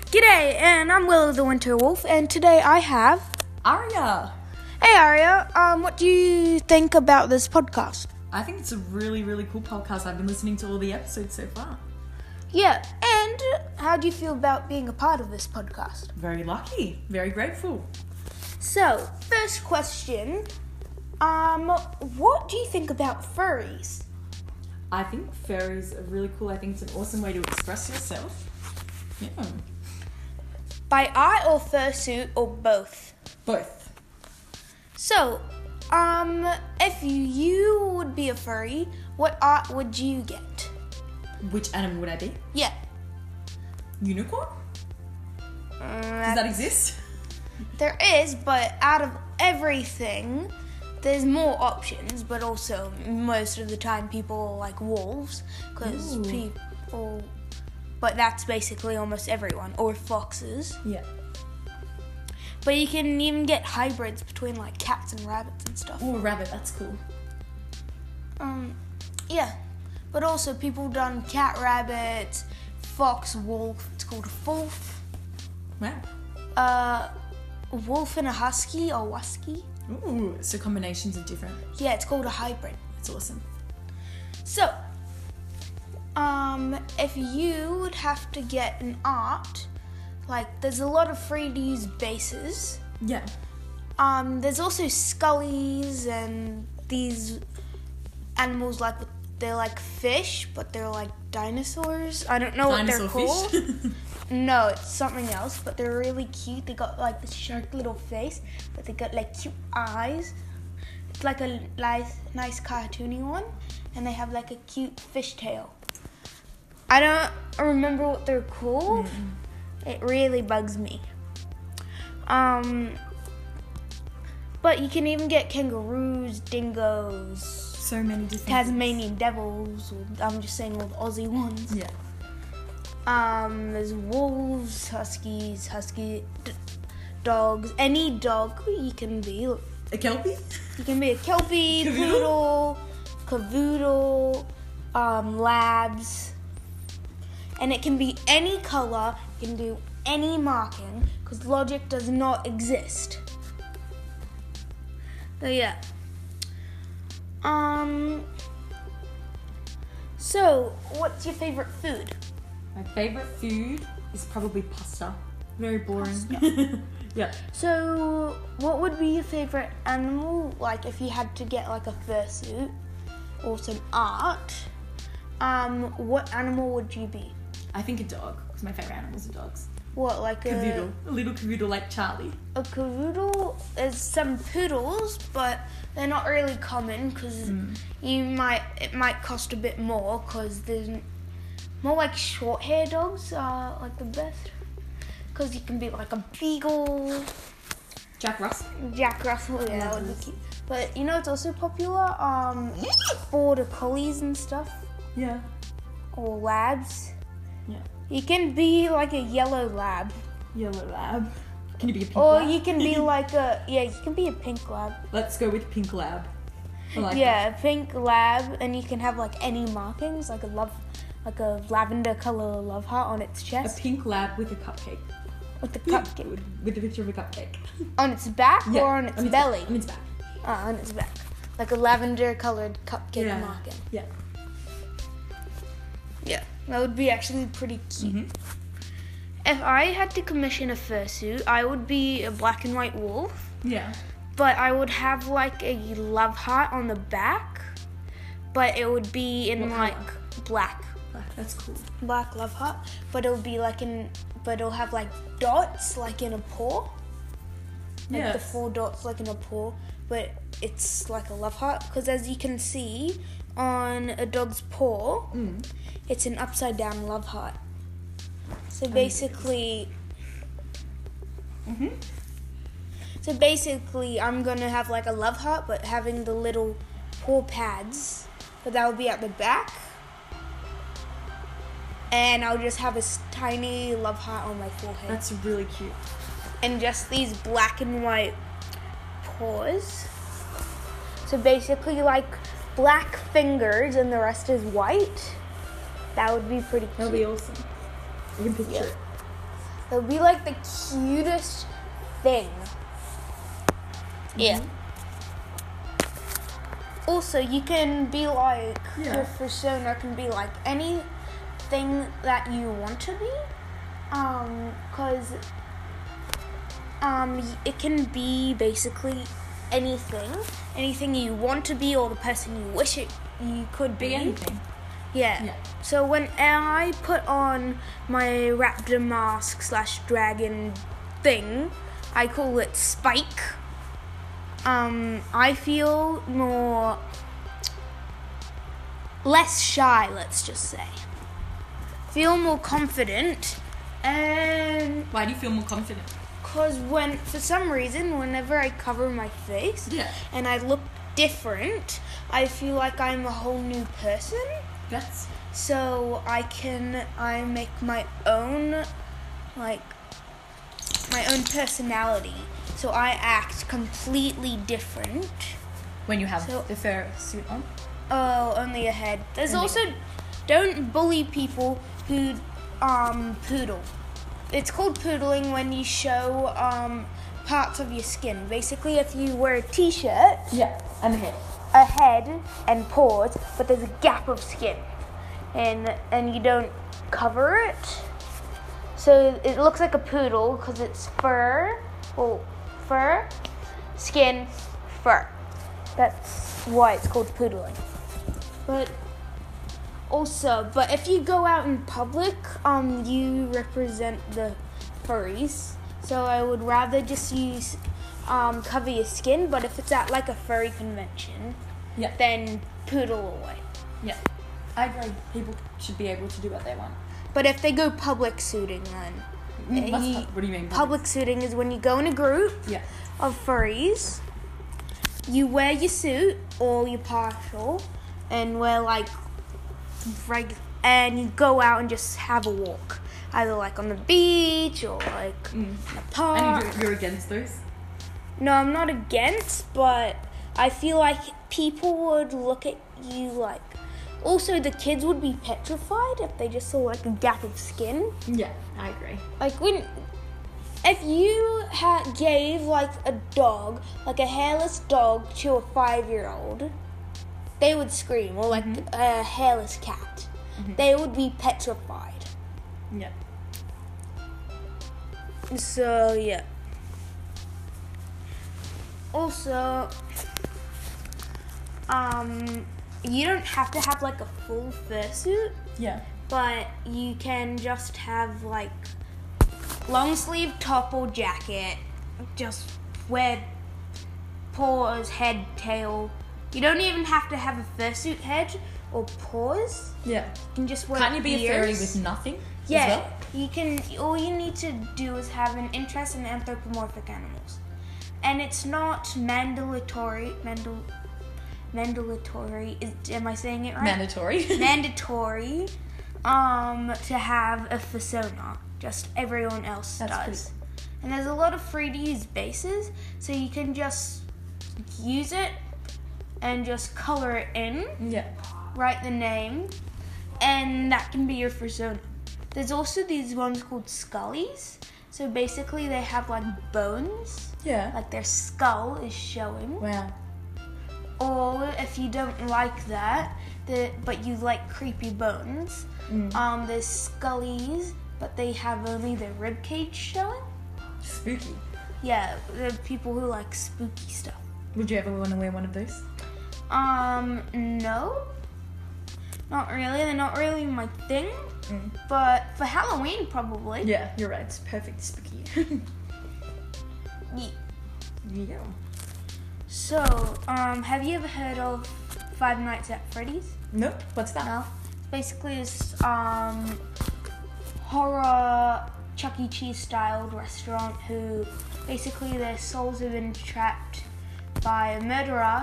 G'day, and I'm Willow the Winter Wolf, and today I have Aria. Hey Aria, what do you think about this podcast? I think it's a really, really cool podcast. I've been listening to all the episodes so far. Yeah, and how do you feel about being a part of this podcast? Very lucky. Very grateful. So, first question, what do you think about furries? I think furries are really cool. I think it's an awesome way to express yourself. Yeah. By art or fursuit or both? Both. So, if you would be a furry, what art would you get? Which animal would I be? Yeah. Unicorn? Does that exist? There is, but out of everything, there's more options, but also most of the time people like wolves, because people, but that's basically almost everyone, or foxes. Yeah. But you can even get hybrids between like cats and rabbits and stuff. Oh, a rabbit, that's cool. Yeah. But also people done cat, rabbit, fox, wolf, it's called a wolf. Wow. A wolf and a husky or wusky. Ooh, so combinations of different. Yeah, it's called a hybrid. That's awesome. So, if you would have to get an art, like there's a lot of 3D bases. Yeah. There's also scullies and these animals like they're like fish, but they're like dinosaurs. I don't know what they're called. Fish? No, it's something else, but they're really cute. They got like this shark little face, but they got like cute eyes. It's like a nice cartoony one, and they have like a cute fish tail. I don't remember what they're called. It really bugs me. But you can even get kangaroos, dingoes, So many different Tasmanian devils. I'm just saying all the Aussie ones. Yeah. There's wolves, huskies, dogs. Any dog you can be. A kelpie? You can be a kelpie, Cavoodle? poodle, cavoodle, labs. And it can be any color, you can do any marking, because logic does not exist. So yeah. So, what's your favorite food? My favourite food is probably pasta. Very boring. Yeah. So, what would be your favorite animal? Like, if you had to get like a fursuit or some art, what animal would you be? I think a dog, because my favourite animals are dogs. What, like Cavoodle. A little cavoodle like Charlie. a cavoodle? There's some poodles, but they're not really common because it might cost a bit more because there's more like short hair dogs are like the best because you can be like a beagle. Jack Russell. Jack Russell, yeah, that would be cute. But you know it's also popular? Border collies and stuff. Yeah. Or labs. Yeah. You can be like a yellow lab. Yellow lab. Can you be a pink Or lab? you can be like you can be a pink lab. Let's go with pink lab. I like Yeah, a pink lab, and you can have like any markings, like a lavender color love heart on its that. A chest. pink lab with a cupcake. With the cupcake. With a picture of a cupcake. On its back Yeah, or on its belly? On its back. On its back. Like a lavender colored cupcake marking. Yeah. Yeah, that would be actually pretty cute. If I had to commission a fursuit, I would be a black and white wolf, Yeah. but I would have like a love heart on the back, but it would be in What like colour? black. That's cool. Black love heart, but it'll be like but it'll have like dots like in a paw. Like the Yes. 4 dots like in a paw, but it's like a love heart because as you can see on a dog's paw, it's an upside down love heart. So basically, I'm gonna have like a love heart, but having the little paw pads, but that would be at the back. And I'll just have a tiny love heart on my forehead. That's really cute. And just these black and white paws. So basically like black fingers and the rest is white. That would be pretty cute. That'll be awesome. I can picture it. They'll be like the cutest thing. Yeah. Also, you can be like, your persona can be like anything that you want to be. Cause it can be basically anything you want to be, or the person you wish you could be. Anything. Yeah. So when I put on my raptor mask / dragon thing, I call it Spike. I feel less shy, let's just say. Feel more confident, and Why do you feel more confident? because for some reason, whenever I cover my face and I look different, I feel like I'm a whole new person. So I make my own personality. So I act completely different. When you have the fur suit on? Oh, only a head. There's also, don't bully people who poodle. It's called poodling when you show parts of your skin. Basically, if you wear a t-shirt, and a head and paws, but there's a gap of skin, and you don't cover it, so it looks like a poodle because it's fur, skin, fur. That's why it's called poodling. But if you go out in public, you represent the furries. So I would rather just use cover your skin. But if it's at like a furry convention, then poodle away. Yeah, I agree. People should be able to do what they want. But if they go public suiting, then what do you mean? Public suiting is when you go in a group of furries. You wear your suit or your partial, and wear and you go out and just have a walk, either like on the beach or like in a park. And you're against those? No, I'm not against, but I feel like people would look at you like. Also, the kids would be petrified if they just saw like a gap of skin. Yeah, I agree. If you gave like a dog, like a hairless dog, to a 5-year-old, they would scream, or like a hairless cat. They would be petrified. Yeah. So, yeah. Also, you don't have to have like a full fursuit. Yeah. But you can just have like long sleeve top or jacket. Just wear paws, head, tail. You don't even have to have a fursuit head or paws. Yeah. You can just wear Can't you be ears. a furry with nothing? Yeah. As well? You can. All you need to do is have an interest in anthropomorphic animals, and it's not mandatory. Mandatory. Am I saying it right? Mandatory. Mandatory. To have a persona. Just everyone else That's does. And there's a lot of free to use bases, so you can just use it and just color it in. Yeah. Write the name, and that can be your persona. There's also these ones called Scullies. So basically they have like bones. Yeah. Like their skull is showing. Wow. Or if you don't like that, but you like creepy bones, there's Scullies, but they have only their rib cage showing. Spooky. Yeah, the people who like spooky stuff. Would you ever want to wear one of those? No. Not really. They're not really my thing. But for Halloween, probably. Yeah, you're right. It's perfect spooky. Yeah. So, have you ever heard of Five Nights at Freddy's? Nope. What's that? No. Basically, it's horror Chuck E. Cheese styled restaurant who basically their souls have been trapped by a murderer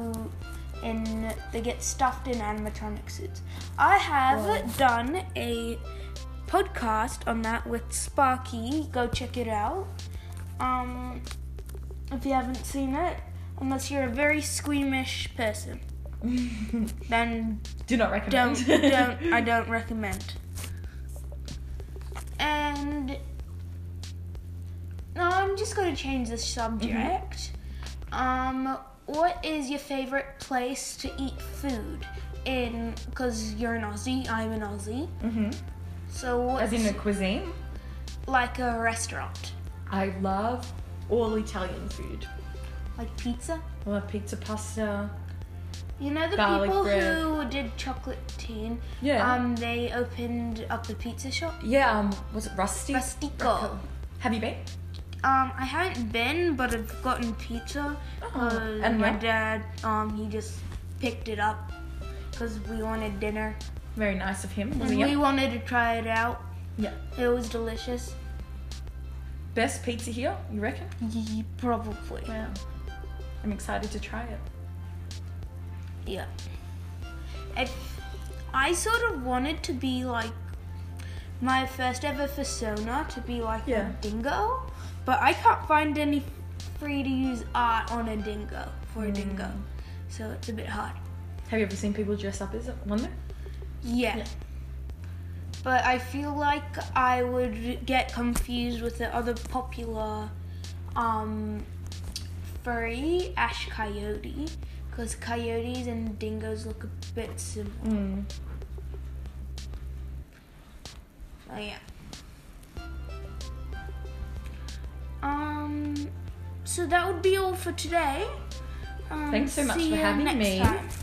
they get stuffed in animatronic suits. I have done a podcast on that with Sparky. Go check it out. If you haven't seen it, unless you're a very squeamish person, then do not recommend. I don't recommend. And I'm just going to change the subject. What is your favorite place to eat food in? Because you're an Aussie, I'm an Aussie. So what? As in a cuisine? Like a restaurant. I love all Italian food. Like pizza? I love pizza, pasta. You know the Garlic people bread. who did Chocolate Teen? Yeah. They opened up a pizza shop. Yeah, was it Rusty? Rustico. Have you been? I haven't been, but I've gotten pizza. And my when? dad, he just picked it up because we wanted dinner. Very nice of him. Was And it we yum? wanted to try it out. Yeah. It was delicious. Best pizza here, you reckon? Probably. Wow. I'm excited to try it. Yeah. I sort of wanted to be like my first ever persona to be like Yeah. a dingo, but I can't find any free to use art on a dingo for a dingo, so it's a bit hard. Have you ever seen people dress up as one though? Yeah. But I feel like I would get confused with the other popular furry, Ash Coyote, because coyotes and dingoes look a bit similar. Oh yeah. So that would be all for today. Thanks so much see for you having next me. time.